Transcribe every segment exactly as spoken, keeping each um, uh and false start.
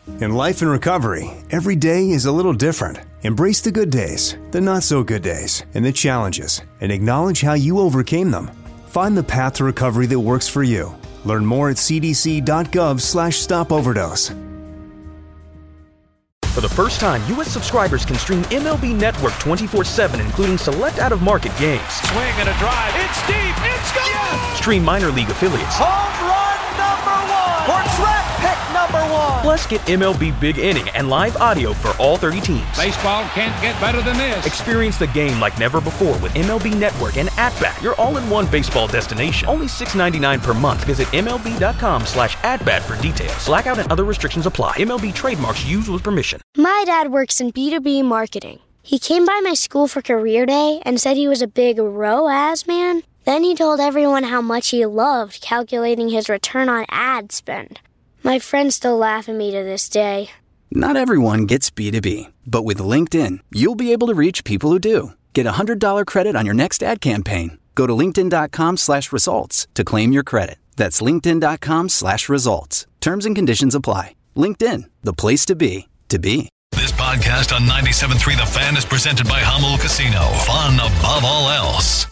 In life and recovery, every day is a little different. Embrace the good days, the not-so-good days, and the challenges, and acknowledge how you overcame them. Find the path to recovery that works for you. Learn more at cdc.gov slash stop overdose. For the first time, U S subscribers can stream M L B Network twenty-four seven, including select out-of-market games. Swing and a drive. It's deep. It's gone. Yes! Stream minor league affiliates. Home run number one. For track pick number one. Plus, get M L B Big Inning and live audio for all thirty teams. Baseball can't get better than this. Experience the game like never before with M L B Network and At-Bat, your all-in-one baseball destination. Only six dollars and ninety-nine cents per month. Visit MLB.com slash at-bat for details. Blackout and other restrictions apply. M L B trademarks used with permission. My dad works in B two B marketing. He came by my school for career day and said he was a big R O A S man. Then he told everyone how much he loved calculating his return on ad spend. My friends still laugh at me to this day. Not everyone gets B two B, but with LinkedIn, you'll be able to reach people who do. Get a one hundred dollars credit on your next ad campaign. Go to linkedin.com slash results to claim your credit. That's linkedin.com slash results. Terms and conditions apply. LinkedIn, the place to be, to be. This podcast on ninety-seven point three The Fan is presented by Hummel Casino. Fun above all else.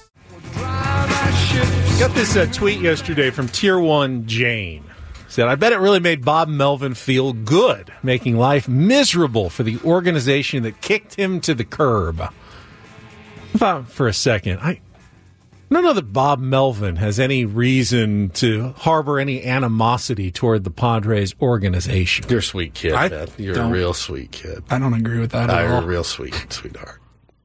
Got this uh, tweet yesterday from Tier one Jane. Said, I bet it really made Bob Melvin feel good, making life miserable for the organization that kicked him to the curb. I thought for a second, I don't know that Bob Melvin has any reason to harbor any animosity toward the Padres organization. You're a sweet kid, I man. You're a real sweet kid. I don't agree with that at uh, all. You're a real sweet, sweetheart.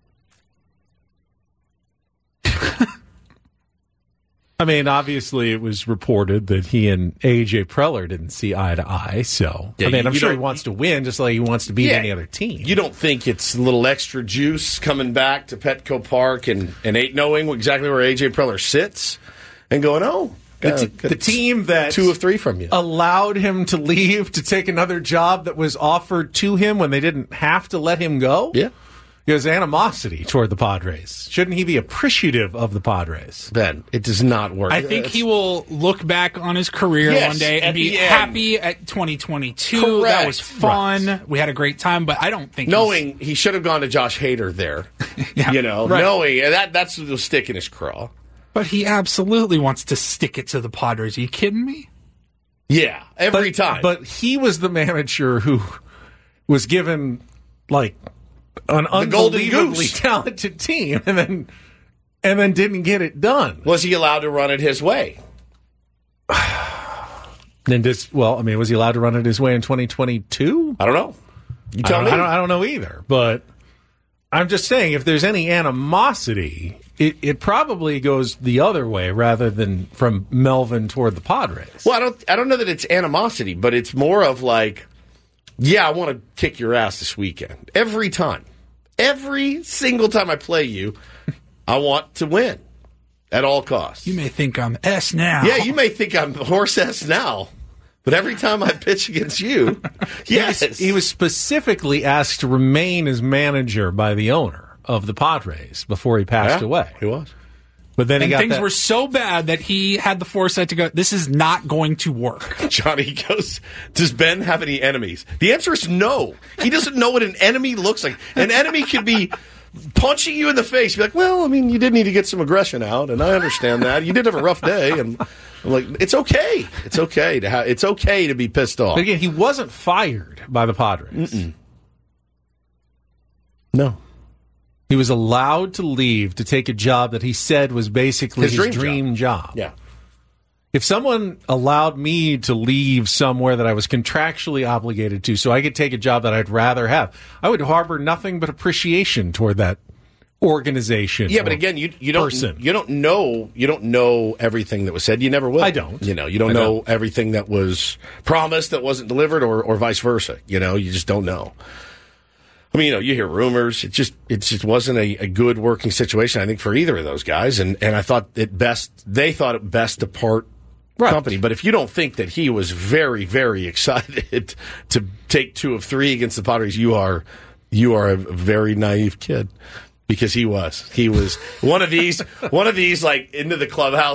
I mean, obviously, it was reported that he and A J Preller didn't see eye to eye. So, yeah, I mean, you, I'm you sure he wants to win just like he wants to beat yeah, any other team. You don't think it's a little extra juice coming back to Petco Park and, and eight knowing exactly where A J Preller sits and going, oh, the, t- the team that two of three from you allowed him to leave to take another job that was offered to him when they didn't have to let him go? Yeah. There's animosity toward the Padres. Shouldn't he be appreciative of the Padres? Ben, it does not work. I think it's, he will look back on his career yes, one day and be happy at twenty twenty-two. Correct. That was fun. Right. We had a great time, but I don't think knowing he should have gone to Josh Hader there. yeah, you know, right. knowing that that's the stick in his craw. But he absolutely wants to stick it to the Padres. Are you kidding me? Yeah, every but, time. But he was the manager who was given like an the unbelievably talented team, and then and then didn't get it done. Was he allowed to run it his way? And just well, I mean, was he allowed to run it his way in twenty twenty-two? I don't know. You tell I me. I don't, I don't know either. But I'm just saying, if there's any animosity, it, it probably goes the other way rather than from Melvin toward the Padres. Well, I don't. I don't know that it's animosity, but it's more of like, yeah, I want to kick your ass this weekend. Every time. Every single time I play you, I want to win at all costs. You may think I'm S now. Yeah, you may think I'm horse S now. But every time I pitch against you, yes. He was, he was specifically asked to remain as manager by the owner of the Padres before he passed yeah, away. He was. But then and he got things that- were so bad that he had the foresight to go, this is not going to work. Johnny goes, does Ben have any enemies? The answer is no. He doesn't know what an enemy looks like. An enemy could be punching you in the face. Be like, well, I mean, you did need to get some aggression out, and I understand that. You did have a rough day, and I'm like, it's okay. It's okay to have. It's okay to be pissed off. But again, he wasn't fired by the Padres. Mm-mm. No. He was allowed to leave to take a job that he said was basically his, his dream, dream job. job. Yeah. If someone allowed me to leave somewhere that I was contractually obligated to so I could take a job that I'd rather have, I would harbor nothing but appreciation toward that organization. Yeah, but again, you you don't person. you don't know you don't know everything that was said. You never will. I don't. You know, you don't I know don't. everything that was promised that wasn't delivered, or or vice versa. You know, you just don't know. I mean, you know, you hear rumors. It just it just wasn't a, a good working situation, I think, for either of those guys. And and I thought it best they thought it best to part right. company. But if you don't think that he was very, very excited to take two of three against the Padres, you are you are a very naive kid. Because he was. He was one of these, one of these, like, into the clubhouse, like,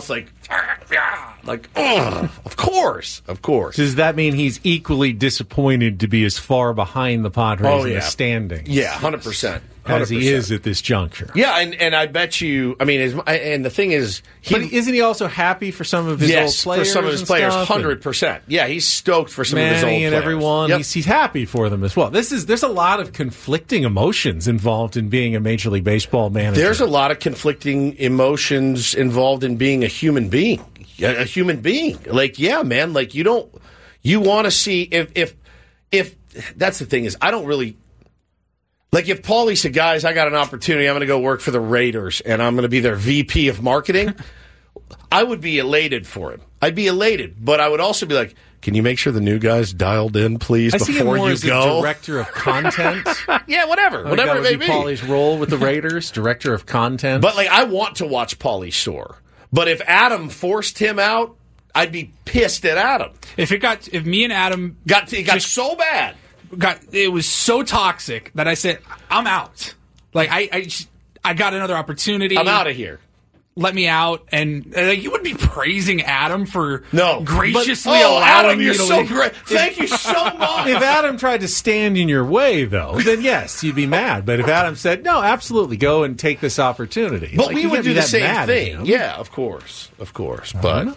Like, ugh, of course, of course. Does that mean he's equally disappointed to be as far behind the Padres Oh, in yeah. the standings? Yeah, one hundred percent. As he is at this juncture. Yeah, and, and I bet you, I mean, his, and the thing is... He, but isn't he also happy for some of his yes, old players? for some of his and players, stuff? one hundred percent. Yeah, he's stoked for some Manny of his old and players. everyone. Yep. He's, he's happy for them as well. This is There's a lot of conflicting emotions involved in being a Major League Baseball manager. There's a lot of conflicting emotions involved in being a human being. A, a human being. Like, yeah, man, like you don't... You want to see... If, if, if... That's the thing is, I don't really... Like, if Paulie said, guys, I got an opportunity, I'm going to go work for the Raiders, and I'm going to be their V P of marketing, I would be elated for him. I'd be elated, but I would also be like, can you make sure the new guy's dialed in, please, I before see him more you as go? A director of content. Yeah, whatever. I Whatever think that it would may be. be. Paulie's role with the Raiders, director of content. But, like, I want to watch Paulie soar. But if Adam forced him out, I'd be pissed at Adam. If it got, if me and Adam got, it got just, so bad. Got it was so toxic that I said I'm out. Like I, I, just, I got another opportunity. I'm out of here. Let me out, and uh, you would be praising Adam for no graciously but, oh, allowing Adam, me you're to so leave. great. Thank you so much. If Adam tried to stand in your way, though, then yes, you'd be mad. But if Adam said, "No, absolutely, go and take this opportunity," but like, we you would can't be do the that same mad at thing. him. Yeah, of course, of course. But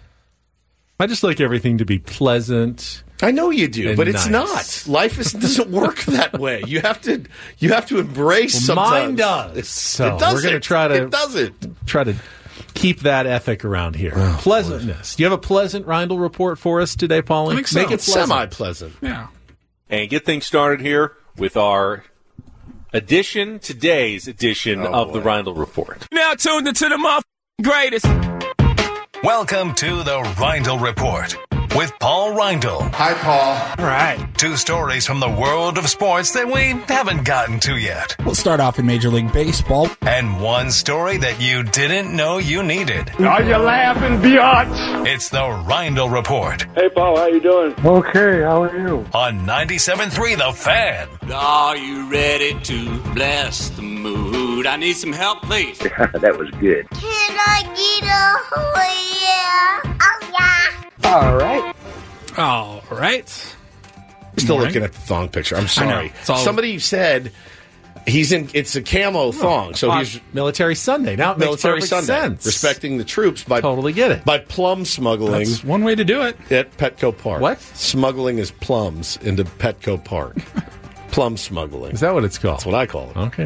I just like everything to be pleasant. I know you do, but it's nice. not. Life is, doesn't work that way. You have to. You have to embrace. Well, sometimes. mine does. So it doesn't. we're going to try to. It doesn't. Try to keep that ethic around here. Oh, Pleasantness. Do you have a pleasant Reindl report for us today, Paulie? I think so. Make it pleasant. Semi-pleasant. Yeah. And get things started here with our edition, today's edition oh, of boy. the Reindl Report. Now tuned into the motherfucking greatest. Welcome to the Reindl Report with Paul Reindl. Hi, Paul. All right. Two stories from the world of sports that we haven't gotten to yet. We'll start off in Major League Baseball. And one story that you didn't know you needed. Are you laughing, biatch? It's the Reindl Report Hey, Paul, how you doing? Okay, how are you? on ninety-seven point three The Fan. Are you ready to bless the mood? I need some help, please. That was good. Can I get a oh yeah? Oh yeah. All right. All right. Still Morning. looking at the thong picture. I'm sorry. It's all- Somebody said he's in. It's a camo thong, so On he's Military Sunday. Now it military makes perfect Sunday, sense. respecting the troops by Totally get it. by plum smuggling That's one way to do it. at Petco Park. What? Smuggling his plums into Petco Park. Plum smuggling. Is that what it's called? That's what I call it. Okay.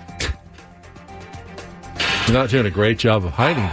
You're not doing a great job of hiding.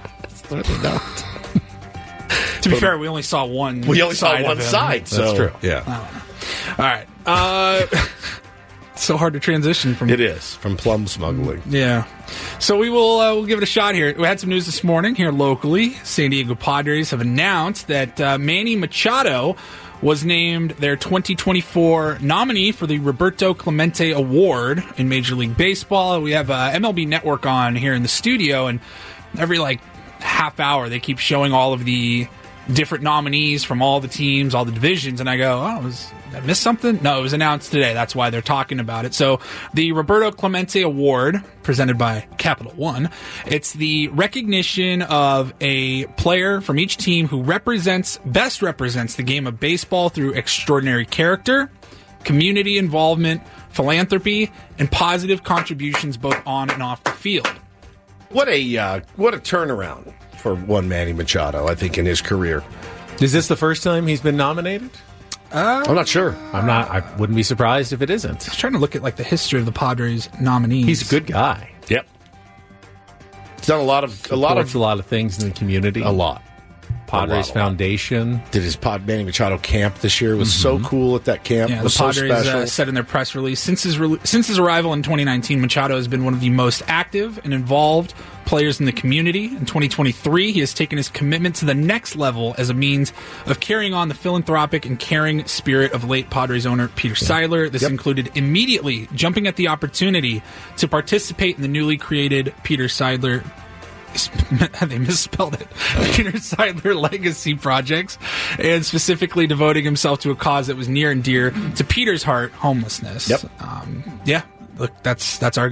Not. To be fair, we only saw one. We only saw side one of him. side. So, That's true. Yeah, All right. Uh, so hard to transition from. it is from plum smuggling. Yeah. So we will uh, we'll give it a shot here. We had some news this morning here locally. San Diego Padres have announced that uh, Manny Machado was named their twenty twenty-four nominee for the Roberto Clemente Award in Major League Baseball. We have uh, M L B Network on here in the studio, and every like half hour they keep showing all of the different nominees from all the teams, all the divisions, and I go, oh, was, did I miss something? No, it was announced today. That's why they're talking about it. So the Roberto Clemente Award, presented by Capital One, it's the recognition of a player from each team who represents, best represents the game of baseball through extraordinary character, community involvement, philanthropy, and positive contributions both on and off the field. What a uh, what a turnaround for one Manny Machado, I think, in his career. Is this the first time he's been nominated? Uh, I'm not sure. I'm not. I wouldn't be surprised if it isn't. I was trying to look at like the history of the Padres nominees. He's a good guy. Yep. He's done a lot of a lot Supports of a lot of things in the community. a lot. Padres A lot, a lot. Foundation. Did his Pod Manny Machado camp this year? It was so cool at that camp. Yeah, It the was so Padres special. uh, said in their press release, since his re- since his arrival in twenty nineteen, Machado has been one of the most active and involved players in the community. In twenty twenty-three, he has taken his commitment to the next level as a means of carrying on the philanthropic and caring spirit of late Padres owner Peter Seidler. This Yep. included immediately jumping at the opportunity to participate in the newly created Peter Seidler they misspelled it. Peter Seidler Legacy Projects, and specifically devoting himself to a cause that was near and dear to Peter's heart: homelessness. Yep. Um, yeah. Look, that's that's our guy.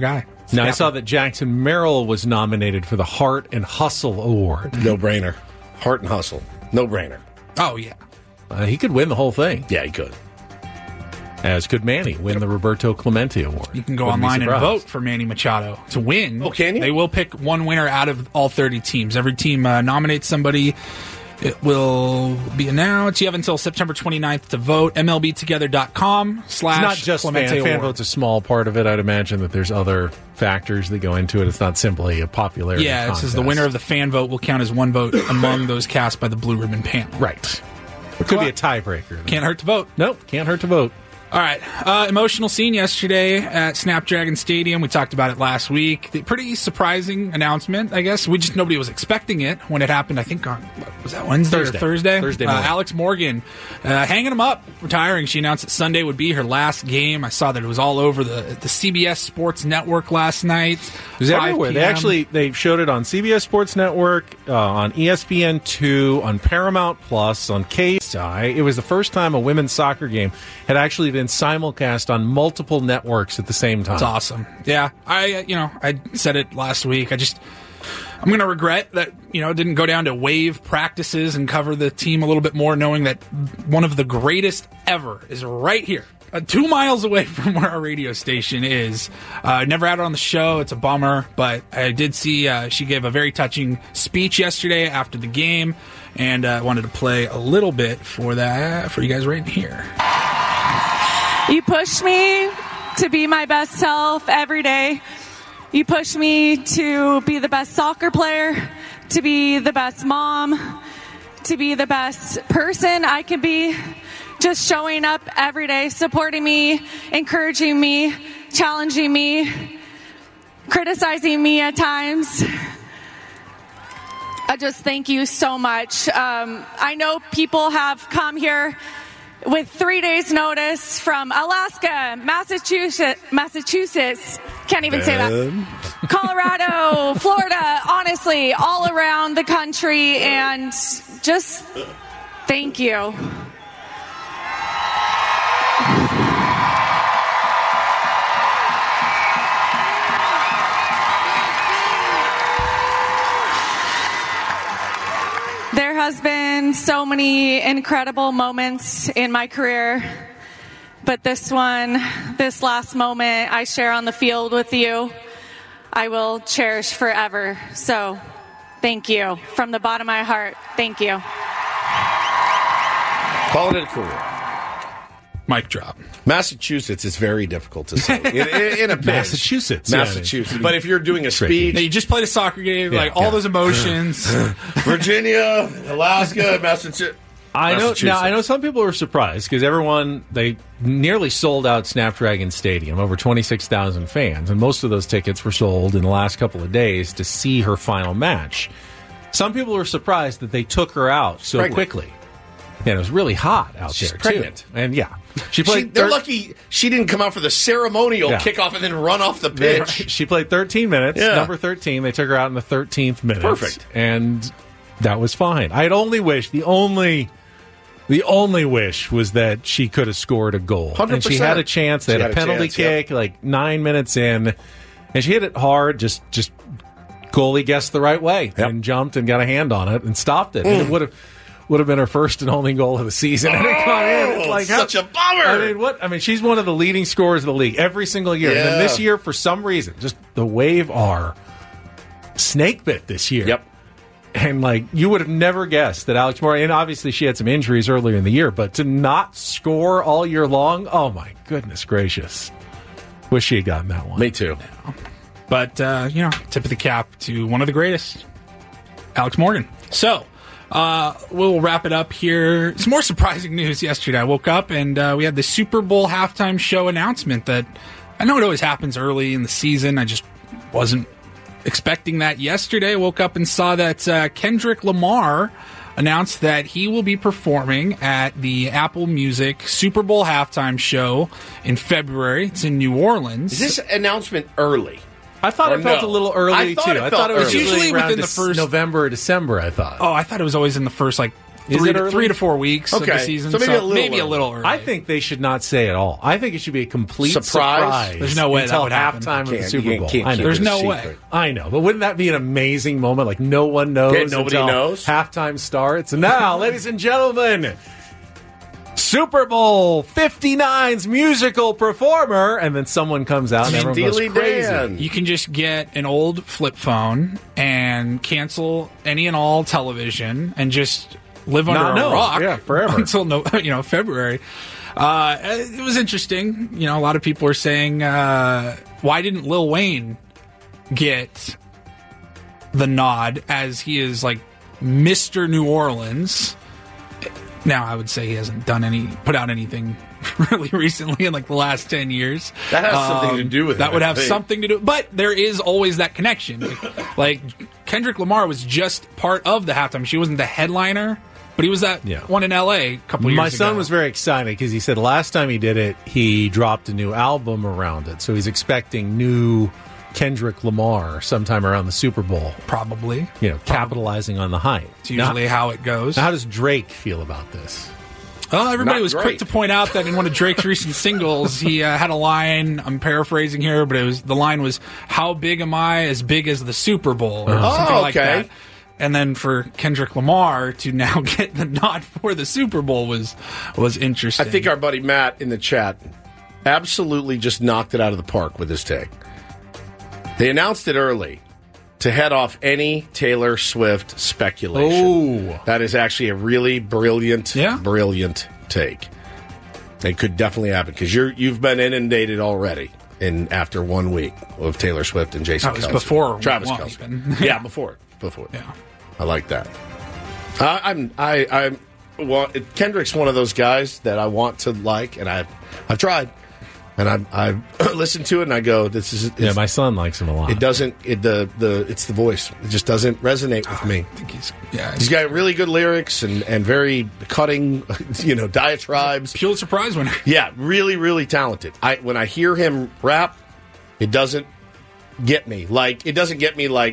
Now, I saw that Jackson Merrill was nominated for the Heart and Hustle Award. No brainer. Heart and Hustle. No brainer. Oh, yeah. Uh, he could win the whole thing. Yeah, he could. As could Manny win the Roberto Clemente Award. You can go Wouldn't be online and surprised. vote for Manny Machado to win. Oh, can you? They will pick one winner out of all thirty teams. Every team uh, nominates somebody. It will be announced. You have until September twenty-ninth to vote. M L B together dot com slash It's not just Clemente fan, fan Award. vote's a small part of it. I'd imagine that there's other factors that go into it. It's not simply a popularity Yeah, it contest. says the winner of the fan vote will count as one vote among those cast by the Blue Ribbon panel. Right. It could be a tiebreaker. Can't hurt to vote. Nope, can't hurt to vote. All right. Uh, emotional scene yesterday at Snapdragon Stadium. We talked about it last week. The pretty surprising announcement, I guess. We just, nobody was expecting it when it happened, I think on, what, was that Wednesday Thursday. or Thursday? Thursday Uh, morning. Alex Morgan uh, hanging him up, retiring. She announced that Sunday would be her last game. I saw that it was all over the, the C B S Sports Network last night. It was everywhere. They five p.m. actually they showed it on C B S Sports Network, uh, on E S P N two, on Paramount Plus, on K S I. It was the first time a women's soccer game had actually been simulcast on multiple networks at the same time. That's awesome. Yeah, I uh, you know I said it last week. I just I'm going to regret that you know didn't go down to Wave practices and cover the team a little bit more, knowing that one of the greatest ever is right here, uh, two miles away from where our radio station is. Uh, never had her on the show. It's a bummer, but I did see uh, she gave a very touching speech yesterday after the game, and I uh, wanted to play a little bit for that for you guys right here. You push me to be my best self every day. You push me to be the best soccer player, to be the best mom, to be the best person I can be. Just showing up every day, supporting me, encouraging me, challenging me, criticizing me at times. I just thank you so much. Um, I know people have come here with three days' notice from Alaska, Massachusetts, Massachusetts, can't even say that, Colorado, Florida, honestly, all around the country, and just thank you. There has been so many incredible moments in my career, but this one, this last moment I share on the field with you, I will cherish forever. So, thank you. From the bottom of my heart, thank you. Call it a career. Mic drop. Massachusetts is very difficult to say. In, in, in a pinch. Massachusetts. Massachusetts. But if you're doing a speech. Now, you just played a soccer game, Yeah, like all yeah. those emotions. Virginia, Alaska, Massachusetts. I know. Massachusetts. Now I know some people were surprised because everyone they nearly sold out Snapdragon Stadium, over twenty-six thousand fans, and most of those tickets were sold in the last couple of days to see her final match. Some people were surprised that they took her out so Pregnant. quickly. And it was really hot out She's there pregnant. too. And yeah, she She, played. they're thir- lucky she didn't come out for the ceremonial Yeah. kickoff and then run off the Yeah, pitch. She played thirteen minutes, Yeah. number thirteen. They took her out in the thirteenth minute. Perfect. And that was fine. I'd only wish, the only the only wish was that she could have scored a goal. one hundred And percent. she had a chance. They She had, had a a penalty chance, yeah. kick like nine minutes in, and she hit it hard, just just goalie guessed the right way Yep. and jumped and got a hand on it and stopped it. And it would have would have been her first and only goal of the season. And it got in. It's Oh, like such how- a bummer. I mean, what? I mean, she's one of the leading scorers of the league every single year. And then Yeah. this year, for some reason, just the Wave are snake bit this year. Yep. And like you would have never guessed that Alex Morgan, and obviously she had some injuries earlier in the year, but to not score all year long, oh my goodness gracious! Wish she had gotten that one. Me too. But, uh, you know, tip of the cap to one of the greatest, Alex Morgan. So, uh, we'll wrap it up here. Some more surprising news yesterday. I woke up and uh, we had the Super Bowl halftime show announcement that I know it always happens early in the season. I just wasn't expecting that yesterday. I woke up and saw that uh, Kendrick Lamar announced that he will be performing at the Apple Music Super Bowl halftime show in February. It's in New Orleans. Is this announcement early? I thought Or it felt no? a little early I thought too. it I felt thought it was early. usually Usually around within the Dec- first- November or December. I thought. Oh, I thought it was always in the first like Is three, it to, early? three to four weeks of Okay, the season. so maybe a little maybe a early. little early. I think they should not say it all. I think it should be a complete Surprise? surprise. There's no way that until would happen. halftime of the Can't- Super you Bowl. can't I keep know. There's it a no secret. way. I know, but wouldn't that be an amazing moment? Like no one knows. Okay, nobody until knows. Halftime starts. And now, ladies and gentlemen, Super Bowl fifty-nine's musical performer, and then someone comes out and everyone goes Steely crazy. Dan. You can just get an old flip phone and cancel any and all television and just live under Not a know. rock Yeah, forever. until no, you know February. Uh, it was interesting. You know, a lot of people are saying, uh, why didn't Lil Wayne get the nod as he is like Mister New Orleans? Now, I would say he hasn't done any, put out anything really recently in like the last ten years. That has something to do with it, That would I have think. something to do. But there is always that connection. Like, like Kendrick Lamar was just part of the halftime. She wasn't the headliner, but he was that Yeah. one in L A a couple years ago. My son was very excited because he said last time he did it, he dropped a new album around it. So he's expecting new Kendrick Lamar sometime around the Super Bowl. Probably. You know, capitalizing on the hype. It's usually Now- how it goes. Now, how does Drake feel about this? Well, everybody Not was great. quick to point out that in one of Drake's recent singles, he uh, had a line. I'm paraphrasing here, but it was the line was, "How big am I? As big as the Super Bowl?" Or Oh, something like okay. that. And then for Kendrick Lamar to now get the nod for the Super Bowl was was interesting. I think our buddy Matt in the chat absolutely just knocked it out of the park with his take. They announced it early to head off any Taylor Swift speculation. Oh. That is actually a really brilliant, Yeah. brilliant take. It could definitely happen because you're you've been inundated already in after one week of Taylor Swift and Jason. That was Kelce. before Travis one, Kelce. even. Yeah, before, before. Yeah. I like that. I, I'm I I'm well. Kendrick's one of those guys that I want to like, and I've I've tried, and I've I've listened to it, and I go, "This is Yeah, my son likes him a lot. it doesn't it the the it's the voice. It just doesn't resonate with me. I think he's yeah. He's got really good lyrics and and very cutting, you know, diatribes. Pulitzer Prize winner. Yeah, really, really talented. I when I hear him rap, it doesn't get me. Like it doesn't get me like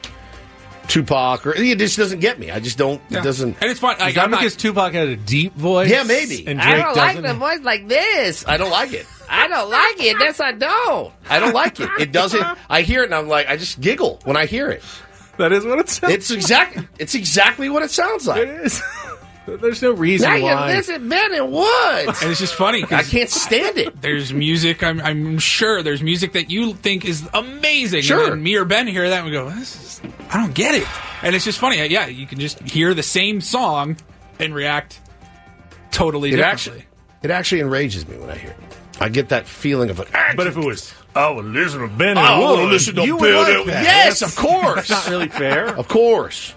Tupac, or it just doesn't get me. I just don't. Yeah. It doesn't. And it's fun. Is Like, that I'm not- because Tupac had a deep voice? Yeah, maybe. And I Drake don't like doesn't? the voice like this. I don't like it. I don't like it. Yes, I don't. I don't like it. It doesn't. I hear it and I'm like, I just giggle when I hear it. That is what it sounds It's exactly. It's exactly what it sounds like. It is. There's no reason Now you why. listen, Ben and Woods. And it's just funny. 'cause I can't stand it. There's music. I'm, I'm sure there's music that you think is amazing. Sure. And then me or Ben hear that and we go, this is, I don't get it. And it's just funny. Yeah, you can just hear the same song and react totally It differently. actually, it actually enrages me when I hear it. I get that feeling of like. "Ah, But if it was, oh, listen to Ben Oh, and I wanna Wood, listen to you Ben would like and- that. Yes, That's- of course. That's not really fair. Of course.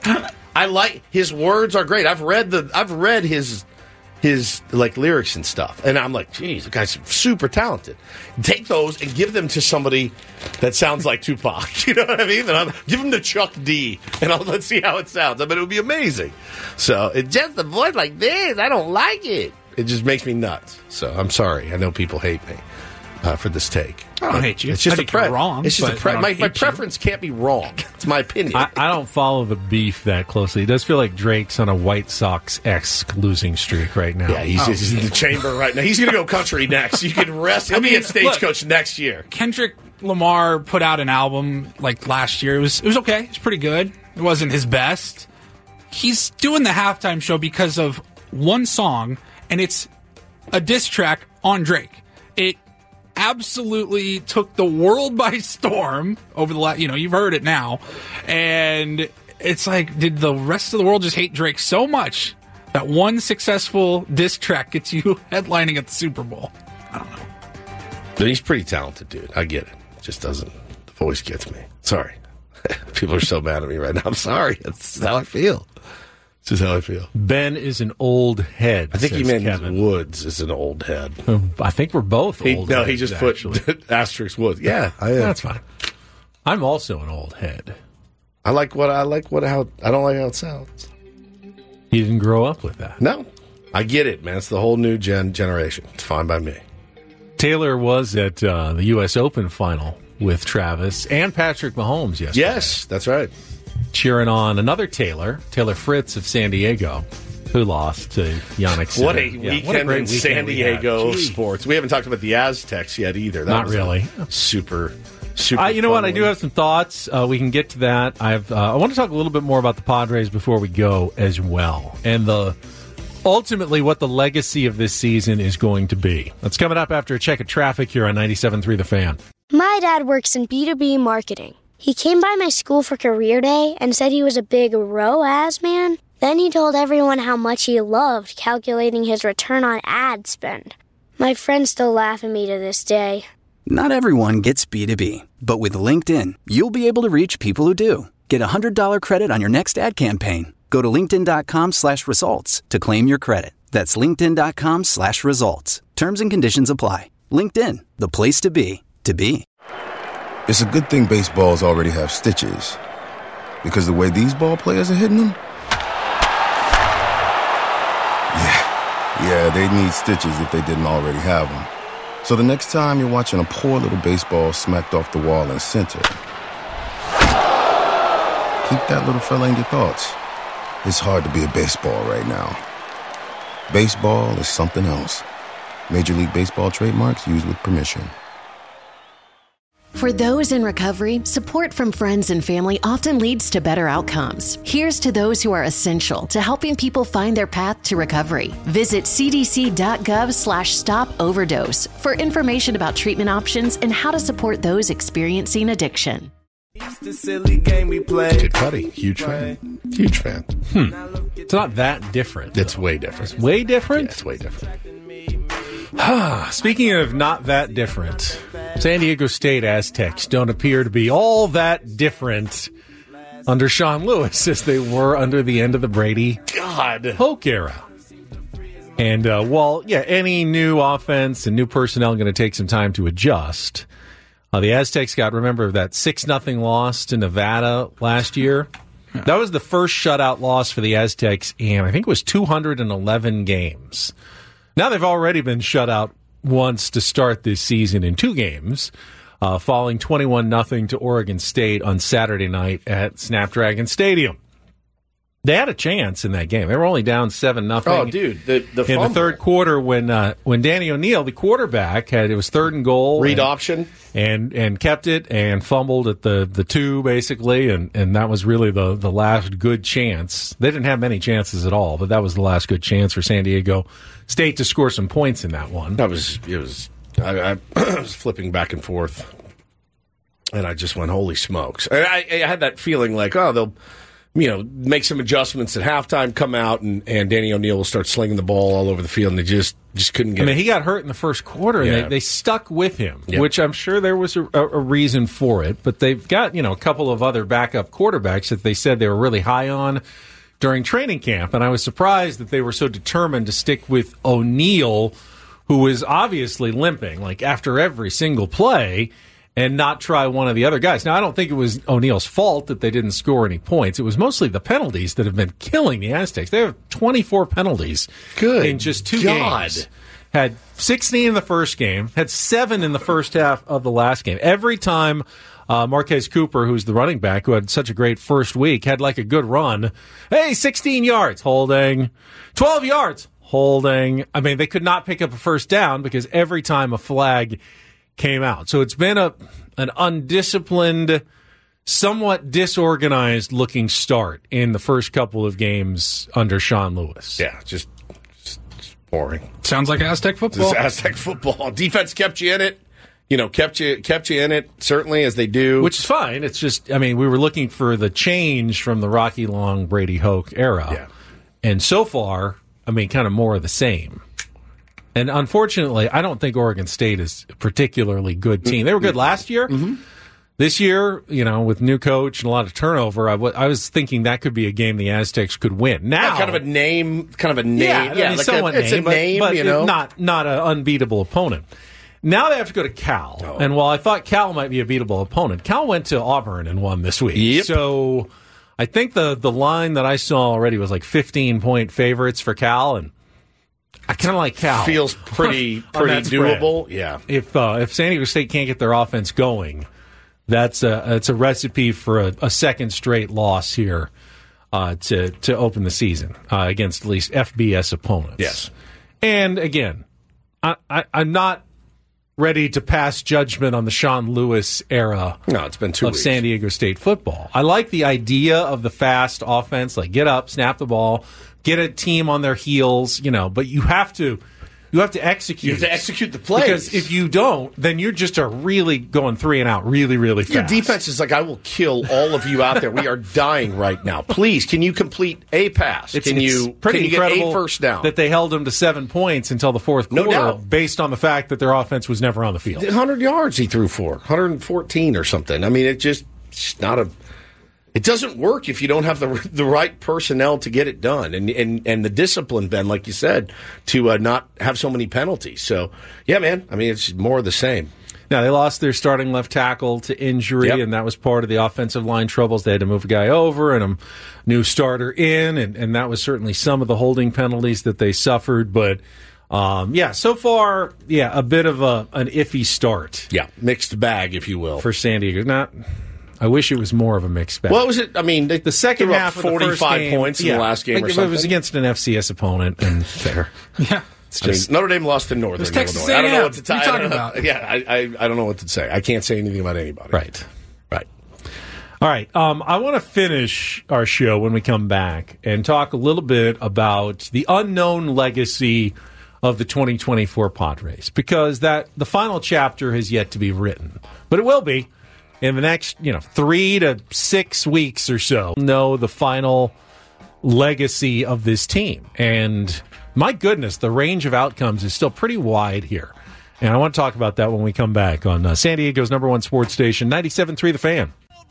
I like his words are great. I've read the I've read his his like lyrics and stuff. And I'm like, geez, the guy's super talented. Take those and give them to somebody that sounds like Tupac. You know what I mean? And I'll give them to Chuck D and I'll, let's see how it sounds. I bet it would be amazing. So it just the voice like this, I don't like it. It just makes me nuts. So I'm sorry. I know people hate me uh, for this take. I don't But hate you. It's just I a think you're pre- wrong, It's just a but pre- I don't my, hate my you. preference can't be wrong. It's my opinion. I, I don't follow the beef that closely. It does feel like Drake's on a White Sox-esque losing streak right now. Yeah, he's, Oh. he's in the chamber right now. He's going to go country next. You can rest. He'll I mean, be at Stagecoach look. next year. Kendrick Lamar put out an album like last year. It was it was okay. It was pretty good. It wasn't his best. He's doing the halftime show because of one song, and it's a diss track on Drake. It absolutely took the world by storm over the last, you know, you've heard it now. And it's like, did the rest of the world just hate Drake so much that one successful diss track gets you headlining at the Super Bowl? I don't know. But he's pretty talented, dude. I get it. Just doesn't. The voice gets me. Sorry. People are so mad at me right now. I'm sorry. That's how I feel. It's just how I feel. Ben is an old head. I think he says meant Kevin. Woods is an old head. I think we're both He, old no, heads, he just actually. put asterisk Woods. Yeah, I am. That's fine. I'm also an old head. I like what I like. What how I don't like how it sounds. He didn't grow up with that. No, I get it, man. It's the whole new gen generation. It's fine by me. Taylor was at uh, the U S Open final with Travis and Patrick Mahomes yesterday. Yes, that's right. Cheering on another Taylor, Taylor Fritz of San Diego. who lost to Yannick. What a yeah, weekend what a great in weekend San Diego we sports. We haven't talked about the Aztecs yet either. That Not was really. Super, super. Uh, you know what? fun I do one. have some thoughts. Uh, we can get to that. I've. Uh, I want to talk a little bit more about the Padres before we go as well, and the ultimately what the legacy of this season is going to be. That's coming up after a check of traffic here on ninety-seven point three The Fan. My dad works in B two B marketing. He came by my school for career day and said he was a big R O A S man. Then he told everyone how much he loved calculating his return on ad spend. My friends still laugh at me to this day. Not everyone gets B two B, but with LinkedIn, you'll be able to reach people who do. Get a one hundred dollars credit on your next ad campaign. Go to linkedin.com slash results to claim your credit. That's linkedin.com slash results. Terms and conditions apply. LinkedIn, the place to be, to be. It's a good thing baseballs already have stitches. Because the way these ball players are hitting them? Yeah, yeah, they'd need stitches if they didn't already have them. So the next time you're watching a poor little baseball smacked off the wall in center, keep that little fella in your thoughts. It's hard to be a baseball right now. Baseball is something else. Major League Baseball trademarks used with permission. For those in recovery, support from friends and family often leads to better outcomes. Here's to those who are essential to helping people find their path to recovery. Visit cdc.gov slash stop overdose for information about treatment options and how to support those experiencing addiction. The silly game we play. Kid Cudi, huge fan. Huge fan. Hmm. It's not that different. It's way different. It's way different? Yeah, it's way different. Speaking of not that different, San Diego State Aztecs don't appear to be all that different under Sean Lewis as they were under the end of the Brady God Hoke era. And uh, while, yeah, any new offense and new personnel going to take some time to adjust, uh, the Aztecs got, remember, that six nothing loss to Nevada last year? That was the first shutout loss for the Aztecs in, I think it was two hundred eleven games. Now they've already been shut out once to start this season in two games, uh, falling twenty-one nothing to Oregon State on Saturday night at Snapdragon Stadium. They had a chance in that game. They were only down seven nothing. Oh, dude, the, the in the third quarter when uh, when Danny O'Neill, the quarterback, had it was third and goal, read and, option, and and kept it and fumbled at the, the two basically, and, and that was really the the last good chance. They didn't have many chances at all, but that was the last good chance for San Diego State to score some points in that one. That was it was. I, I was flipping back and forth, and I just went, "Holy smokes!" And I, I had that feeling like, oh, they'll. You know, make some adjustments at halftime, come out, and, and Danny O'Neill will start slinging the ball all over the field, and they just, just couldn't get I mean, it. he got hurt in the first quarter, and Yeah. they, they stuck with him, Yeah. which I'm sure there was a, a reason for it. But they've got, you know, a couple of other backup quarterbacks that they said they were really high on during training camp, and I was surprised that they were so determined to stick with O'Neill, who was obviously limping, like, after every single play, and not try one of the other guys. Now, I don't think it was O'Neill's fault that they didn't score any points. It was mostly the penalties that have been killing the Aztecs. They have twenty-four penalties Good in just two God. games. Had sixteen in the first game, had seven in the first half of the last game. Every time uh, Marquez Cooper, who's the running back, who had such a great first week, had like a good run, hey, sixteen yards, holding, twelve yards, holding. I mean, they could not pick up a first down because every time a flag came out. So it's been a an undisciplined, somewhat disorganized looking start in the first couple of games under Sean Lewis. Yeah, just, just, just boring. Sounds like Aztec football. Just Aztec football. Defense kept you in it. You know, kept you kept you in it, certainly, as they do. Which is fine. It's just, I mean, we were looking for the change from the Rocky Long, Brady Hoke era. Yeah. And so far, I mean, kind of more of the same. And unfortunately, I don't think Oregon State is a particularly good team. They were good last year. Mm-hmm. This year, you know, with new coach and a lot of turnover, I, w- I was thinking that could be a game the Aztecs could win. Now, Yeah, kind of a name, kind of a name. yeah, Yeah, I mean, like somewhat a, it's name, a name, but, but you know. not not an unbeatable opponent. Now they have to go to Cal, Oh. and while I thought Cal might be a beatable opponent, Cal went to Auburn and won this week. Yep. So I think the the line that I saw already was like fifteen point favorites for Cal, and I kind of like Cal. Feels pretty on pretty that spread. doable. Yeah. If uh, if San Diego State can't get their offense going, that's a it's a recipe for a, a second straight loss here uh, to to open the season uh, against at least F B S opponents. Yes. And again, I, I, I'm not ready to pass judgment on the Sean Lewis era no, it's been two of weeks. San Diego State football. I like the idea of the fast offense, like get up, snap the ball, get a team on their heels, you know, but you have to you have to execute. You have to execute the plays. Because if you don't, then you're just are really going three and out really, really fast. Your defense is like, I will kill all of you out there. We are dying right now. Please, can you complete a pass? It's, can it's you, pretty can you incredible get a first down? that they held them to seven points until the fourth No quarter doubt. based on the fact that their offense was never on the field. one hundred yards he threw for, one hundred fourteen or something. I mean, it just it's not a. It doesn't work if you don't have the the right personnel to get it done, and and, and the discipline, Ben, like you said, to uh, not have so many penalties. So, yeah, man, I mean, it's more of the same. Now, they lost their starting left tackle to injury, Yep. and that was part of the offensive line troubles. They had to move a guy over and a new starter in, and, and that was certainly some of the holding penalties that they suffered. But, um, yeah, so far, yeah, a bit of a an iffy start. Yeah, mixed bag, if you will. For San Diego. Not, I wish it was more of a mixed bag. What was it? I mean, they the second threw up half of the first forty-five game, points in yeah, the last game like or it something. was against an F C S opponent, and fair. Yeah. It's I mean, just, Notre Dame lost to Northern It's Texas Illinois. I don't know A and M. what to tell What are you talking I don't know- about? Yeah, I, I, I don't know what to say. I can't say anything about anybody. right. Right. All right. Um, I want to finish our show when we come back and talk a little bit about the unknown legacy of the twenty twenty-four Padres, because that the final chapter has yet to be written, but it will be in the next, you know, three to six weeks or so. Know the final legacy of this team, and my goodness, the range of outcomes is still pretty wide here. And I want to talk about that when we come back on uh, San Diego's number one sports station, ninety-seven point three The Fan.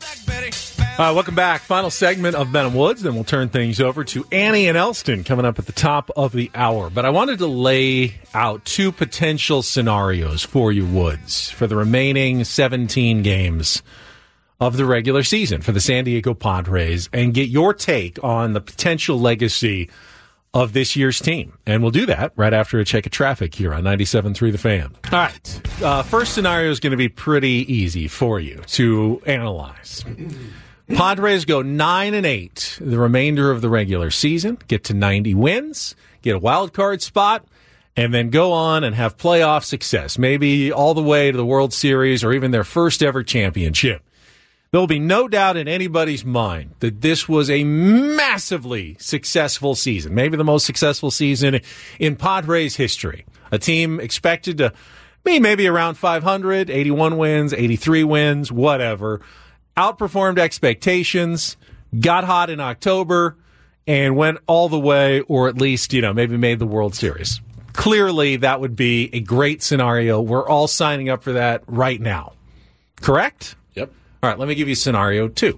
Uh, welcome back. Final segment of Benham Woods. Then we'll turn things over to Annie and Elston coming up at the top of the hour. But I wanted to lay out two potential scenarios for you, Woods, for the remaining seventeen games of the regular season for the San Diego Padres, and get your take on the potential legacy of this year's team. And we'll do that right after a check of traffic here on ninety-seven point three The Fan. All right. Uh, first scenario is going to be pretty easy for you to analyze. Padres go nine and eight the remainder of the regular season, get to ninety wins, get a wild card spot, and then go on and have playoff success, maybe all the way to the World Series or even their first ever championship. There will be no doubt in anybody's mind that this was a massively successful season, maybe the most successful season in Padres history. A team expected to be maybe around five hundred, eighty-one wins, eighty-three wins, whatever. Outperformed expectations, got hot in October, and went all the way, or at least, you know, maybe made the World Series. Clearly, that would be a great scenario. We're all signing up for that right now. Correct? Yep. All right, let me give you scenario two.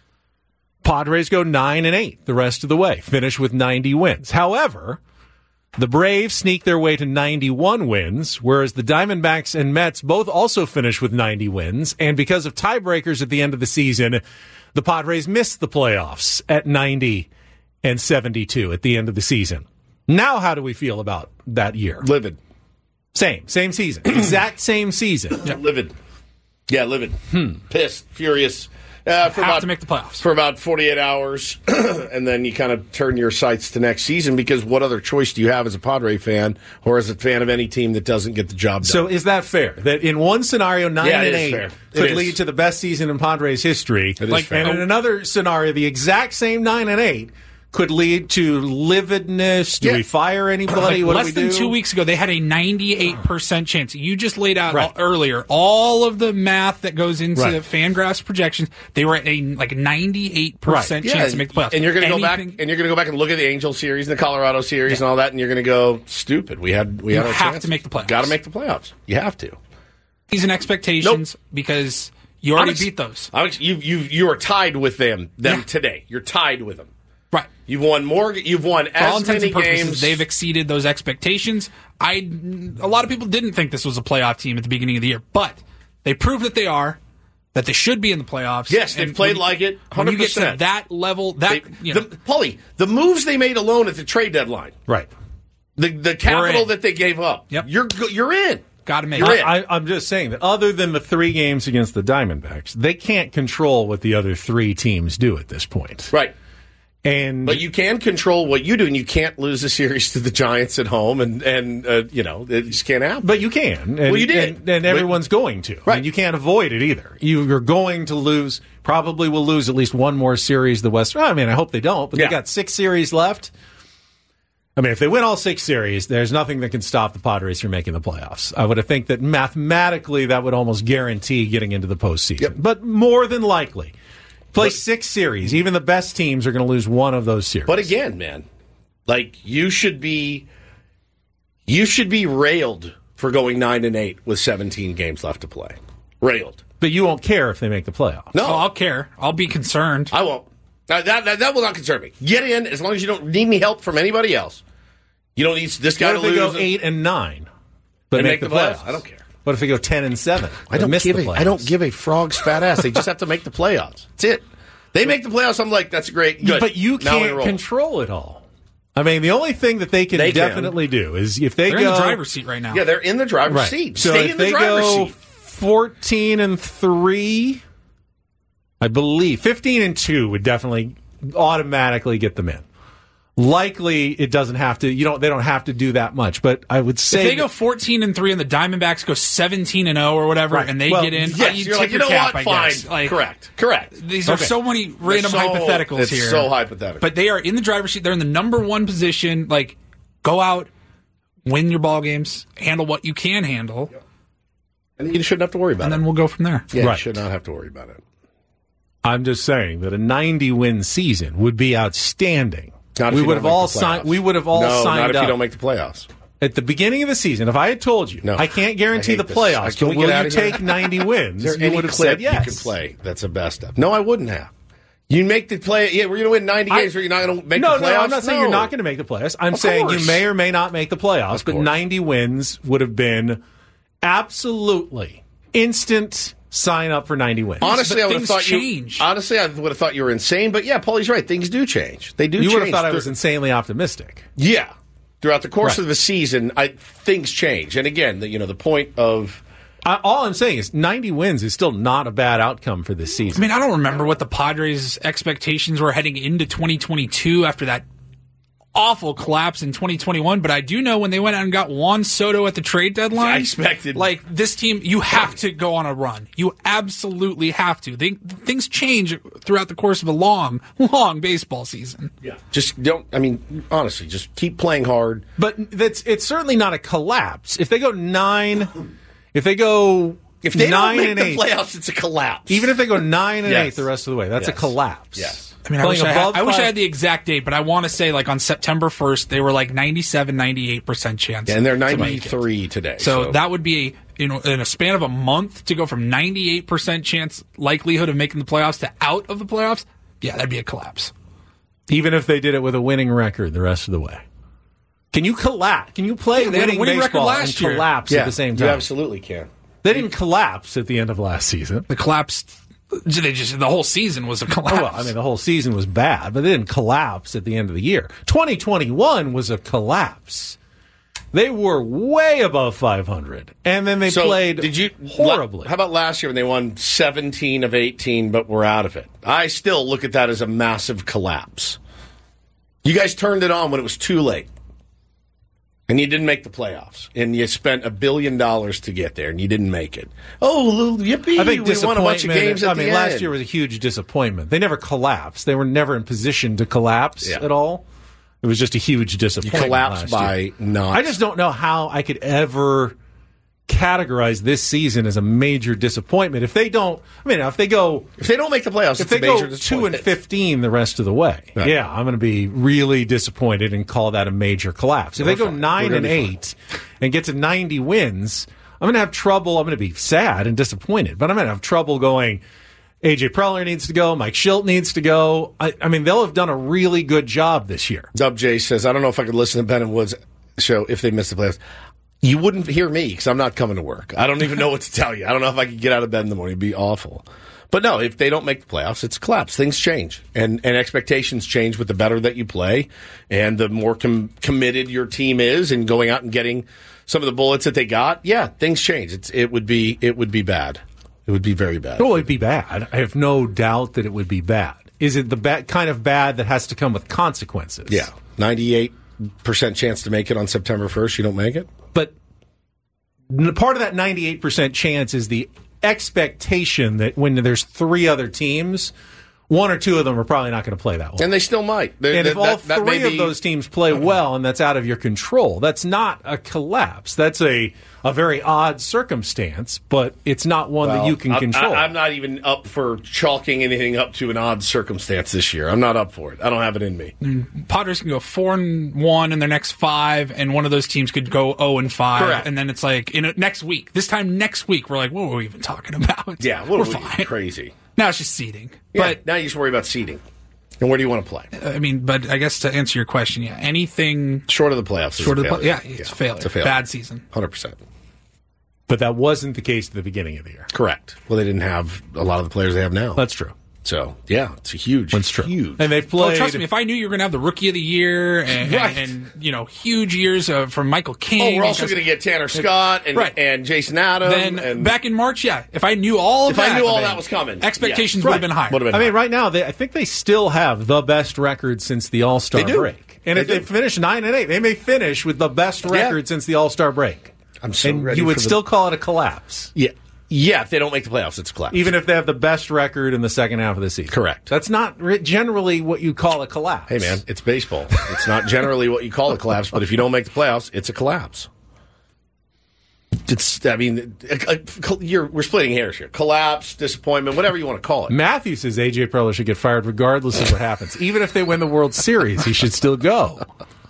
Padres go nine and eight the rest of the way, finish with ninety wins. However, the Braves sneak their way to ninety-one wins, whereas the Diamondbacks and Mets both also finish with ninety wins. And because of tiebreakers at the end of the season, the Padres missed the playoffs at ninety and seventy-two at the end of the season. Now, how do we feel about that year? Livid. Same, same season. Exact same season. Yeah. Livid. Yeah, livid. Hmm. Pissed, furious. Uh, for Have about, to make the playoffs. For about forty-eight hours, and then you kind of turn your sights to next season, because what other choice do you have as a Padre fan or as a fan of any team that doesn't get the job done? So is that fair? That in one scenario, nine Yeah, it and is eight fair. It could is. lead to the best season in Padres history. It is like, fair. And in another scenario, the exact same nine and eight could lead to lividness. Do Yeah. we fire anybody? Like what less do we than do? two weeks ago, they had a ninety-eight percent chance. You just laid out Right. all, earlier all of the math that goes into Right. Fangraphs projections. They were at a like ninety-eight percent Right. chance Yeah, to make the playoffs. and you're going to go back, Anything- and you're going to go back and look at the Angel series and the Colorado series and all that, and you're going to go, stupid. We had, we You had our have chances. to make the playoffs. Got to make the playoffs. You have to. season expectations because you already I'm ex- beat those. I'm ex- you, you, you are tied with them. Them Yeah. today. You're tied with them. Right. You've won more. You've won For all as intents many and purposes, games. they've exceeded those expectations. I a lot of people didn't think this was a playoff team at the beginning of the year, but they proved that they are, that they should be in the playoffs. Yes, they've And played when- like it. one When hundred you get to percent. that level, that They- you know, the, Paulie, the moves they made alone at the trade deadline, Right. the the capital in. that they gave up. Yep. You're go- you're in. got to make You're it. in. I, I'm just saying that other than the three games against the Diamondbacks, they can't control what the other three teams do at this point. Right. And but you can control what you do, and you can't lose a series to the Giants at home, and and uh, you know it just can't happen. But you can. And, well, you did, and, and everyone's but, going to. Right, and you can't avoid it either. You're going to lose. Probably will lose at least one more series. The West. I mean, I hope they don't. But yeah. They got six series left. I mean, if they win all six series, there's nothing that can stop the Padres from making the playoffs. I would think that mathematically that would almost guarantee getting into the postseason. Yep. But more than likely. Play but, six series. Even the best teams are going to lose one of those series. But again, man, like you should be, you should be railed for going nine and eight with seventeen games left to play. Railed. But you won't care if they make the playoffs. No, oh, I'll care. I'll be concerned. I won't. That, that that will not concern me. Get in as long as you don't need any help from anybody else. You don't need this guy what to if they lose. Go eight and nine, but make, make the, the playoffs. playoffs. I don't care. What if they go ten and seven? I don't miss give the a, playoffs? I don't give a frog's fat ass. They just have to make the playoffs. That's it. They make the playoffs. I'm like, that's great. Good. But you Now can't control it all. I mean, the only thing that they can they definitely can. do is if they they're go in the driver's seat right now. Yeah, they're in the driver's right. seat. So Stay if in the they driver's go seat. fourteen and three, I believe fifteen and two would definitely automatically get them in. Likely, it doesn't have to. You don't. They don't have to do that much. But I would say if they go fourteen and three, and the Diamondbacks go seventeen and zero or whatever, right. and they well, get in, yes, you you're tip like, you your know cap, what? I Fine. guess. Like, correct. Correct. These are okay. so many random so, hypotheticals it's here. So hypothetical. But they are in the driver's seat. They're in the number one position. Like, go out, win your ball games, handle what you can handle, yep. and you shouldn't have to worry about and it. And then we'll go from there. Yeah, right. You should not have to worry about it. I'm just saying that a ninety-win season would be outstanding. Not we if would you have don't all make the signed. playoffs. We would have all no, signed not if up you don't make the playoffs. At the beginning of the season, if I had told you, no. I can't guarantee I the this. playoffs, Can but we will get out you of here? take ninety wins? Is there you any would have clip said yes. you can play that's the best of. No, I wouldn't have. You make the play. Yeah, we're going to win ninety I, games, or you're not going to make no, the playoffs. No, I'm not saying no. you're not going to make the playoffs. I'm of saying course. you may or may not make the playoffs, but ninety wins would have been absolutely instant sign up for ninety wins. Honestly, but I would have thought change. you. Honestly, I would have thought you were insane. But yeah, Paulie's right. Things do change. They do. You change. would have thought I was insanely optimistic. Yeah, throughout the course right. of the season, I, things change. And again, the, you know, the point of I, all I'm saying is ninety wins is still not a bad outcome for this season. I mean, I don't remember what the Padres' expectations were heading into twenty twenty-two after that awful collapse in twenty twenty-one, but I do know when they went out and got Juan Soto at the trade deadline, I expected like this team, you have to go on a run. You absolutely have to. They, things change throughout the course of a long, long baseball season. Yeah, just don't. I mean, honestly, just keep playing hard. But that's it's certainly not a collapse. If they go nine, if they go if they nine don't make and the eight, playoffs, it's a collapse. Even if they go nine and yes. eight the rest of the way, that's yes. a collapse. Yes. I mean, I wish I, had, I wish I had the exact date, but I want to say like on September first, they were like ninety-seven, ninety-eight percent chance. Yeah, and they're ninety-three today. So, so that would be, you know, in a span of a month to go from ninety-eight percent chance likelihood of making the playoffs to out of the playoffs. Yeah, that'd be a collapse. Even if they did it with a winning record the rest of the way. Can you collapse? Can you play yeah, they had a winning, winning record baseball last and year. collapse yeah, at the same time? You absolutely can. They didn't collapse at the end of last season. The collapse, they just the whole season was a collapse. Oh, well, I mean, the whole season was bad, but they didn't collapse at the end of the year. twenty twenty-one was a collapse. They were way above five hundred, and then they so played did you, horribly. How about last year when they won seventeen of eighteen, but were out of it? I still look at that as a massive collapse. You guys turned it on when it was too late. And you didn't make the playoffs. And you spent a billion dollars to get there, and you didn't make it. Oh, yippee, I think we won a bunch of games at I mean, the last end. year was a huge disappointment. They never collapsed. They were never in position to collapse yeah. at all. It was just a huge disappointment. You collapsed last by year. not. I just don't know how I could ever categorize this season as a major disappointment. If they don't, I mean, if they go, if they don't make the playoffs, if it's they a major go two disappointment. and fifteen the rest of the way, right. yeah, I'm going to be really disappointed and call that a major collapse. If We're they go fine. nine and eight and get to ninety wins, I'm going to have trouble. I'm going to be sad and disappointed, but I'm going to have trouble going. A J Preller needs to go. Mike Schilt needs to go. I, I mean, they'll have done a really good job this year. Dub J says, I don't know if I could listen to Ben and Wood's show if they miss the playoffs. You wouldn't hear me because I'm not coming to work. I don't even know what to tell you. I don't know if I could get out of bed in the morning. It'd be awful. But no, if they don't make the playoffs, it's a collapse. Things change. And and expectations change with the better that you play and the more com- committed your team is and going out and getting some of the bullets that they got. Yeah, things change. It's, it would be it would be bad. It would be very bad. Well, it'd be bad. I have no doubt that it would be bad. is it the ba- kind of bad that has to come with consequences? Yeah, ninety-eight percent chance to make it on September first. You don't make it? But part of that ninety-eight percent chance is the expectation that when there's three other teams, one or two of them are probably not going to play that well. And they still might. They're, and if that, all that, that three may of be... those teams play well and that's out of your control, that's not a collapse. That's a, a very odd circumstance, but it's not one well, that you can I'm, control. I, I'm not even up for chalking anything up to an odd circumstance this year. I'm not up for it. I don't have it in me. Padres can go four and one in their next five, and one of those teams could go zero and five. Correct. And then it's like in a, next week. This time next week, we're like, what were we even talking about? Yeah, what we're are we fine. Crazy. Now it's just seeding. Yeah, but now you just worry about seeding. And where do you want to play? I mean, but I guess to answer your question, yeah, anything short of the playoffs. Short is of a the failure. play, yeah, it's, yeah, a failure. it's a failure. Bad season. one hundred percent. But that wasn't the case at the beginning of the year. Correct. Well, they didn't have a lot of the players they have now. That's true. So, yeah, it's a huge, That's true. huge. And they've played... Oh, trust me, if I knew you were going to have the Rookie of the Year and, right. and, and you know, huge years uh, from Michael King. Oh, we're also going to get Tanner Scott and, right. and Jason Adam. Then and back in March, yeah, if I knew all of if that... If I knew all then that was coming. Expectations yeah. would have been higher. Been I higher. mean, right now, they, I think they still have the best record since the All-Star They do. break. And They if do. they finish nine and eight, they may finish with the best record yeah. since the All-Star break. I'm so and ready you would for the... still call it a collapse. Yeah. Yeah, if they don't make the playoffs, it's a collapse. Even if they have the best record in the second half of the season. Correct. That's not re- generally what you call a collapse. Hey, man, it's baseball. It's not generally what you call a collapse, but if you don't make the playoffs, it's a collapse. It's, I mean, you're, we're splitting hairs here. Collapse, disappointment, whatever you want to call it. Matthew says A J Preller should get fired regardless of what happens. Even if they win the World Series, he should still go.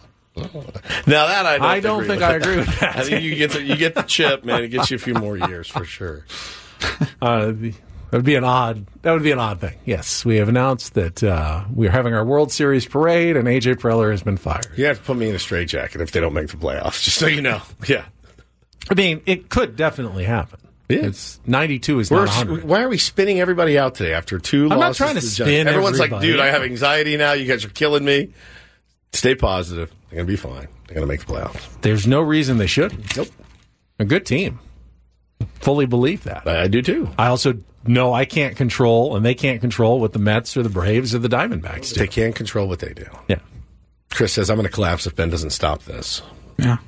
Now that I don't, I don't agree think with I agree with that. I think you get the, you get the chip, man. It gets you a few more years for sure. Uh, that would be an odd. That would be an odd thing. Yes, we have announced that uh, we are having our World Series parade, and A J Preller has been fired. You have to put me in a straitjacket if they don't make the playoffs. Just so you know. Yeah, I mean, it could definitely happen. Yeah. It's ninety-two is We're, not one hundred. Why are we spinning everybody out today after two I'm losses? not trying to the spin Giants? Everyone's everybody. like, dude, I have anxiety now. You guys are killing me. Stay positive. They're going to be fine. They're going to make the playoffs. There's no reason they shouldn't. Nope. A good team. Fully believe that. I do too. I also know I can't control, and they can't control what the Mets or the Braves or the Diamondbacks do. They can't control what they do. Yeah. Chris says, I'm going to collapse if Ben doesn't stop this. Yeah.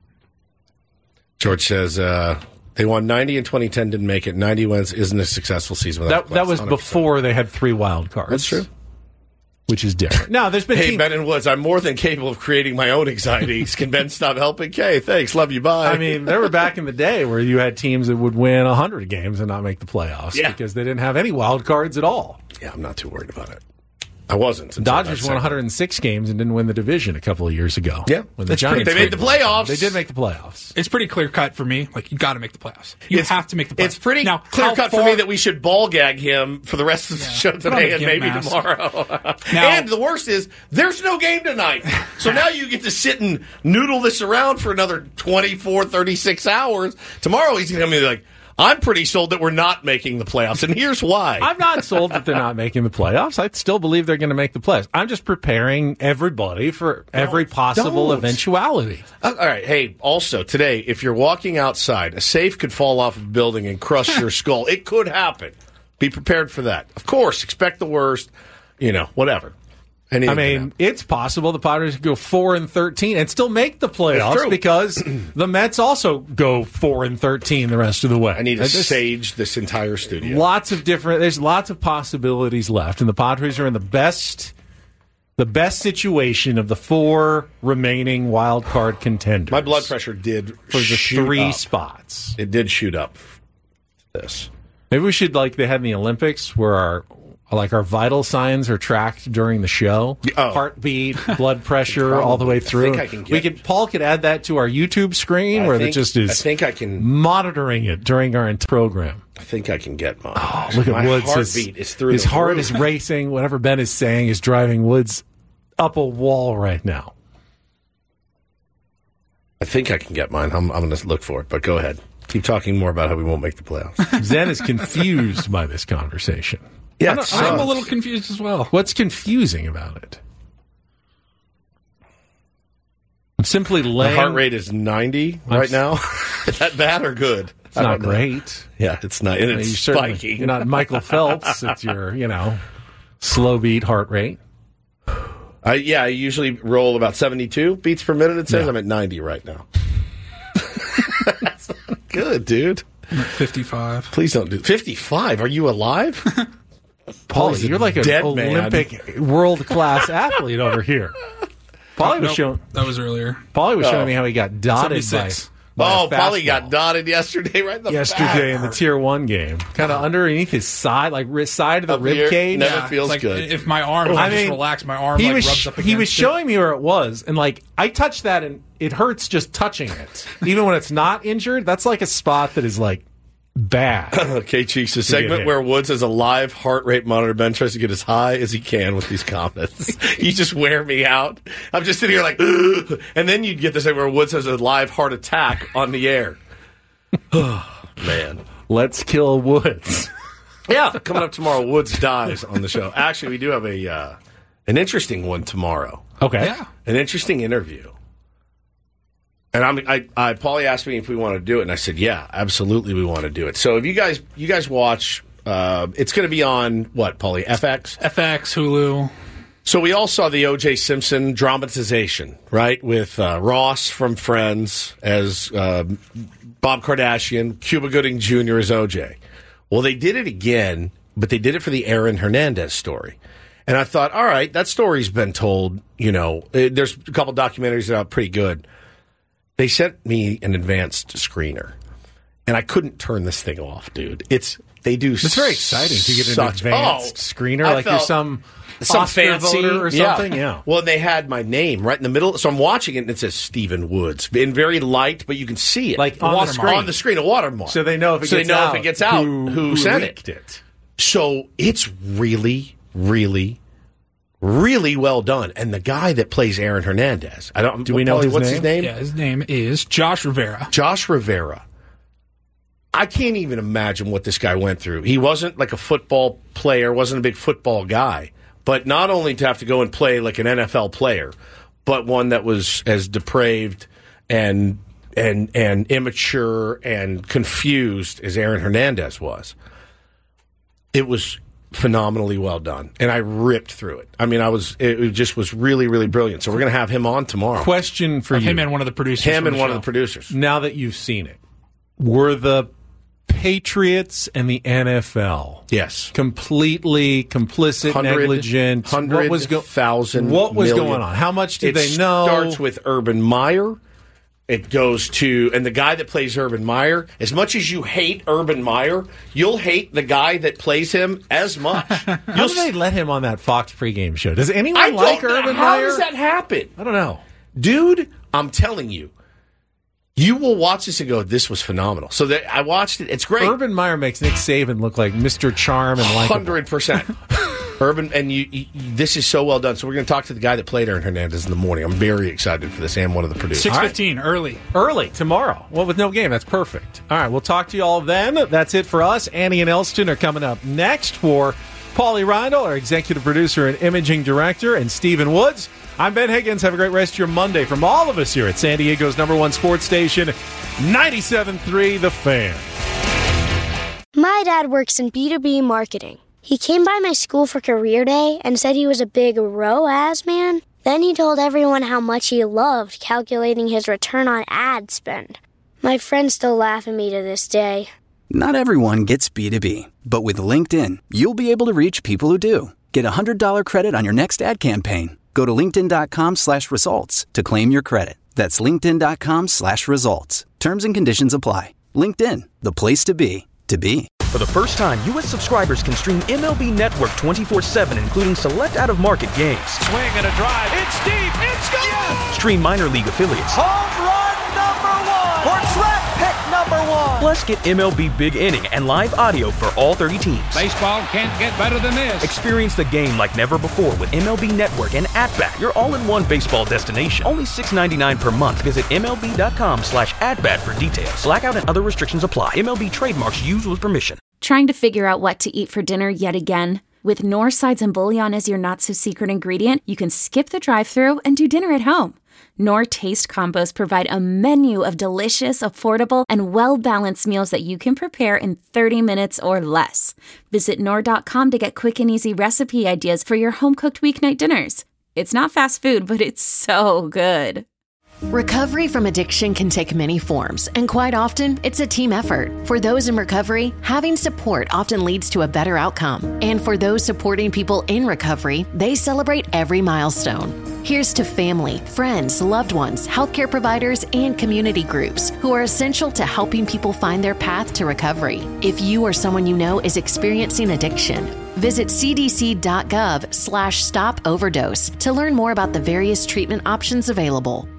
George says, uh, they won ninety in twenty ten, didn't make it. ninety wins isn't a successful season without That, that was one hundred percent. before they had three wild cards. That's true. Which is different. Now, there's been Hey, teams- Ben and Woods, I'm more than capable of creating my own anxieties. Can Ben stop helping? Okay, thanks. Love you. Bye. I mean, there were back in the day where you had teams that would win one hundred games and not make the playoffs Yeah. because they didn't have any wild cards at all. Yeah, I'm not too worried about it. I wasn't. until Dodgers that won one second. hundred six games and didn't win the division a couple of years ago. Yeah, when the that's Giants pretty- they made the made playoffs. They did make the playoffs. It's pretty clear cut for me. Like, you got to make the playoffs. You It's- have to make the playoffs. It's pretty now, clear how cut far- for me that we should ball gag him for the rest of the show Put on today a and gimp maybe mask. tomorrow. Now- and the worst is, there's no game tonight. So now you get to sit and noodle this around for another twenty-four, thirty-six hours. Tomorrow he's going to be like, I'm pretty sold that we're not making the playoffs, and here's why. I'm not sold that they're not making the playoffs. I still believe they're going to make the playoffs. I'm just preparing everybody for every possible don't. eventuality. Uh, all right. Hey, also, today, if you're walking outside, a safe could fall off a building and crush your skull. It could happen. Be prepared for that. Of course, expect the worst, you know, whatever. Anything I mean, it's possible the Padres could go four and thirteen and still make the playoffs because the Mets also go four and thirteen the rest of the way. I need to That's just sage this entire studio. Lots of different. There's lots of possibilities left, and the Padres are in the best, the best situation of the four remaining wild card contenders. My blood pressure did for the shoot three up. spots. It did shoot up. This. Maybe we should, like they had in the Olympics, where our like our vital signs are tracked during the show. Oh. Heartbeat, blood pressure, all the way through. I think I can get we could Paul could add that to our YouTube screen I where think, it just is I think I can monitoring it during our entire program. I think I can get mine. Oh, look at My Woods. heartbeat His, is through his the heart roof. is racing. Whatever Ben is saying is driving Woods up a wall right now. I think I can get mine. I'm, I'm going to look for it, but go ahead. Keep talking more about how we won't make the playoffs. Zen is confused by this conversation. Yeah, I'm, it I'm a sucks. little confused as well. What's confusing about it? I'm simply My laying. heart rate is ninety I'm right s- now. Is that bad or good? It's I not don't know. great. Yeah, it's not. And it's You're certainly- spiking. You're not Michael Phelps. It's your, you know, Slow beat heart rate. Uh, yeah, I usually roll about seventy-two beats per minute, it says. Yeah. I'm at ninety right now. That's good, dude. I'm at fifty-five. Please don't do fifty-five. Are you alive? Paulie, you're like an dead Olympic man. world-class athlete over here. Paulie was Nope, showing. That was earlier. Paulie was Oh. showing me how he got dotted by, seventy-six. by Oh, a Paulie fastball got dotted yesterday right in the yesterday back. in the Tier One game, kind of underneath his side, like wrist side of the Up rib here, cage. never Yeah, feels it's like, good. If my arm, if I, I just mean, relax, my arm he like was rubs up against he was it. showing me where it was, and like I touched that, and it hurts just touching it, even when it's not injured. That's like a spot that is like bad. Okay, Cheeks, the get segment hit. where Woods has a live heart rate monitor. Ben tries to get as high as he can with these comments. You just wear me out. I'm just sitting here like, ugh. And then you'd get the segment where Woods has a live heart attack on the air. Man. Let's kill Woods. Yeah, coming up tomorrow, Woods dies on the show. Actually, we do have a uh, an interesting one tomorrow. Okay. Yeah. An interesting interview. And I'm, I, I, Paulie asked me if we want to do it, and I said, yeah, absolutely, we want to do it. So if you guys, you guys watch, uh, it's going to be on what, Paulie? F X, F X, Hulu. So we all saw the O J Simpson dramatization, right, with uh, Ross from Friends as uh, Bob Kardashian, Cuba Gooding Junior as O J. Well, they did it again, but they did it for the Aaron Hernandez story. And I thought, all right, that story's been told. You know, it, there's a couple documentaries that are pretty good. They sent me an advanced screener, and I couldn't turn this thing off, dude. It's they do. It's very exciting to get an such, advanced oh, screener, I like you're felt- some some Oscar fancy voter or something. Yeah. Well, they had my name right in the middle, so I'm watching it, and it says Stephen Woods in very light, but you can see it Like on the screen. on the screen, a watermark. So they know if it so gets they know out, if it gets out who, who, who sent leaked it. it. So it's really, really, really well done. And the guy that plays Aaron Hernandez, I don't. Do we know Paulie, his what's name? his name? Yeah, his name is Josh Rivera. Josh Rivera. I can't even imagine what this guy went through. He wasn't like a football player, wasn't a big football guy, but not only to have to go and play like an N F L player, but one that was as depraved and and and immature and confused as Aaron Hernandez was. It was phenomenally well done, and I ripped through it. I mean, I was it, it just was really, really brilliant. So we're going to have him on tomorrow. Question for Of you. him and one of the producers. Him from and the one show. of the producers. Now that you've seen it, were the Patriots and the N F L Yes. completely complicit, Hundred- negligent? hundred what was go- thousand What was million. going on? How much did it they know? starts with Urban Meyer. It goes to, and the guy that plays Urban Meyer, as much as you hate Urban Meyer, you'll hate the guy that plays him as much. How You'll do they let him on that Fox pregame show? Does anyone I like don't know. Urban How Meyer? does that happen? I don't know. Dude, I'm telling you, you will watch this and go, this was phenomenal. So that I watched it. It's great. Urban Meyer makes Nick Saban look like Mister Charm and like Hundred percent. Urban, and you, you, this is so well done. So we're going to talk to the guy that played Aaron Hernandez in the morning. I'm very excited for this, and one of the producers. six fifteen, early. Early tomorrow. Well, with no game, that's perfect. All right, we'll talk to you all then. That's it for us. Annie and Elston are coming up next for Paulie Reindl, our executive producer and imaging director, and Stephen Woods. I'm Ben Higgins. Have a great rest of your Monday from all of us here at San Diego's number one sports station, ninety-seven point three The Fan. My dad works in B two B marketing. He came by my school for career day and said he was a big R O A S man. Then he told everyone how much he loved calculating his return on ad spend. My friends still laugh at me to this day. Not everyone gets B two B, but with LinkedIn, you'll be able to reach people who do. Get a one hundred dollars credit on your next ad campaign. Go to linkedin.com slash results to claim your credit. That's linkedin.com slash results. Terms and conditions apply. LinkedIn, the place to be, to be. For the first time, U S subscribers can stream M L B Network twenty-four seven, including select out-of-market games. Swing and a drive. It's deep. It's gone. Yes. Stream minor league affiliates. Home run number one. Portrait pick number one. Plus, get M L B Big Inning and live audio for all thirty teams. Baseball can't get better than this. Experience the game like never before with M L B Network and At-Bat, your all-in-one baseball destination. Only six dollars and ninety-nine cents per month. Visit MLB.com slash at-bat for details. Blackout and other restrictions apply. M L B trademarks used with permission. Trying to figure out what to eat for dinner yet again? With North Sides and Bouillon as your not-so-secret ingredient, you can skip the drive-thru and do dinner at home. Knorr Taste Combos provide a menu of delicious, affordable, and well-balanced meals that you can prepare in thirty minutes or less. Visit Knorr dot com to get quick and easy recipe ideas for your home-cooked weeknight dinners. It's not fast food, but it's so good. Recovery from addiction can take many forms, and quite often, it's a team effort. For those in recovery, having support often leads to a better outcome. And for those supporting people in recovery, they celebrate every milestone. Here's to family, friends, loved ones, healthcare providers, and community groups who are essential to helping people find their path to recovery. If you or someone you know is experiencing addiction, visit c d c dot gov slash stop overdose to learn more about the various treatment options available.